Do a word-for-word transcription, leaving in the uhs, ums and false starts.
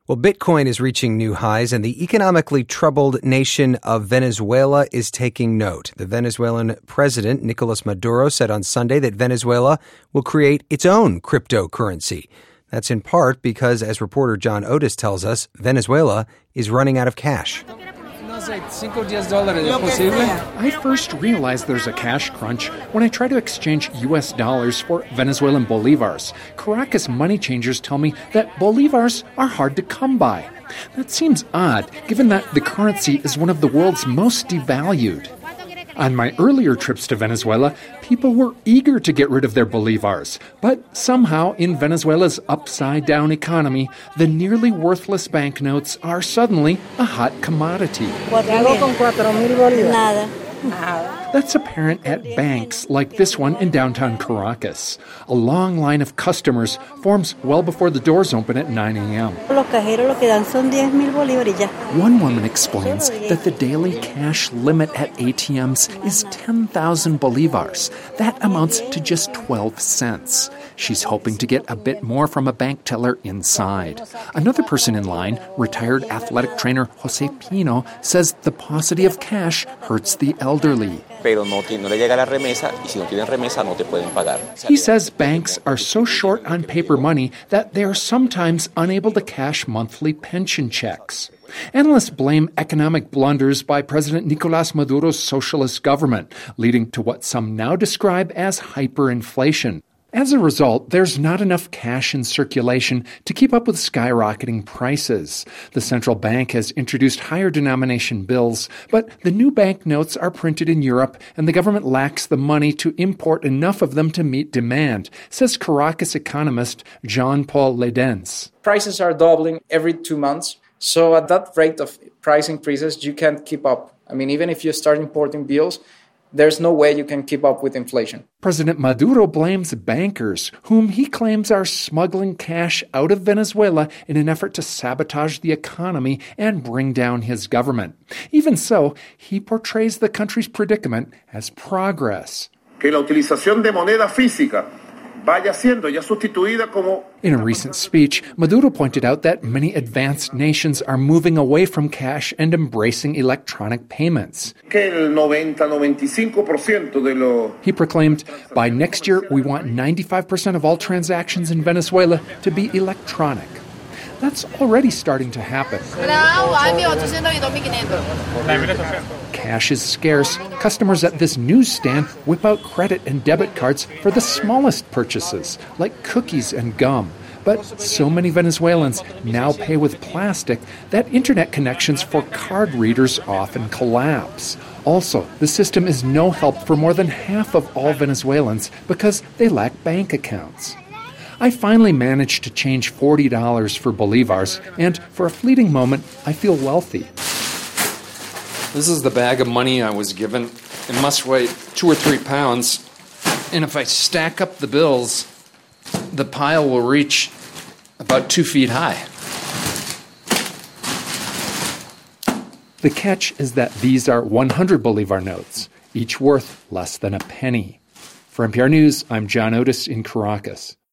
Well, Bitcoin is reaching new highs, and the economically troubled nation of Venezuela is taking note. The Venezuelan president, Nicolas Maduro, said on Sunday that Venezuela will create its own cryptocurrency. That's in part because, as reporter John Otis tells us, Venezuela is running out of cash. I first realized there's a cash crunch when I try to exchange U S dollars for Venezuelan bolivars. Caracas money changers tell me that bolivars are hard to come by. That seems odd, given that the currency is one of the world's most devalued. On my earlier trips to Venezuela, people were eager to get rid of their bolivars. But somehow, in Venezuela's upside-down economy, the nearly worthless banknotes are suddenly a hot commodity. Nada. That's apparent at banks like this one in downtown Caracas. A long line of customers forms well before the doors open at nine a.m. One woman explains that the daily cash limit at A T Ms is ten thousand bolivars. That amounts to just twelve cents. She's hoping to get a bit more from a bank teller inside. Another person in line, retired athletic trainer Jose Pino, says the paucity of cash hurts the elderly. He says banks are so short on paper money that they are sometimes unable to cash monthly pension checks. Analysts blame economic blunders by President Nicolas Maduro's socialist government, leading to what some now describe as hyperinflation. As a result, there's not enough cash in circulation to keep up with skyrocketing prices. The central bank has introduced higher denomination bills, but the new banknotes are printed in Europe, and the government lacks the money to import enough of them to meet demand, says Caracas economist Jean-Paul Ledens. Prices are doubling every two months, so at that rate of price increases, you can't keep up. I mean, even if you start importing bills, there's no way you can keep up with inflation. President Maduro blames bankers, whom he claims are smuggling cash out of Venezuela in an effort to sabotage the economy and bring down his government. Even so, he portrays the country's predicament as progress. Que la utilización de moneda física vaya siendo ya sustituida como. In a recent speech, Maduro pointed out that many advanced nations are moving away from cash and embracing electronic payments. Que el noventa a noventa y cinco por ciento de lo. He proclaimed, by next year, we want ninety-five percent of all transactions in Venezuela to be electronic. That's already starting to happen. Cash is scarce. Customers at this newsstand whip out credit and debit cards for the smallest purchases, like cookies and gum. But so many Venezuelans now pay with plastic that internet connections for card readers often collapse. Also, the system is no help for more than half of all Venezuelans because they lack bank accounts. I finally managed to change forty dollars for bolivars, and for a fleeting moment, I feel wealthy. This is the bag of money I was given. It must weigh two or three pounds, and if I stack up the bills, the pile will reach about two feet high. The catch is that these are one hundred bolivar notes, each worth less than a penny. For N P R News, I'm John Otis in Caracas.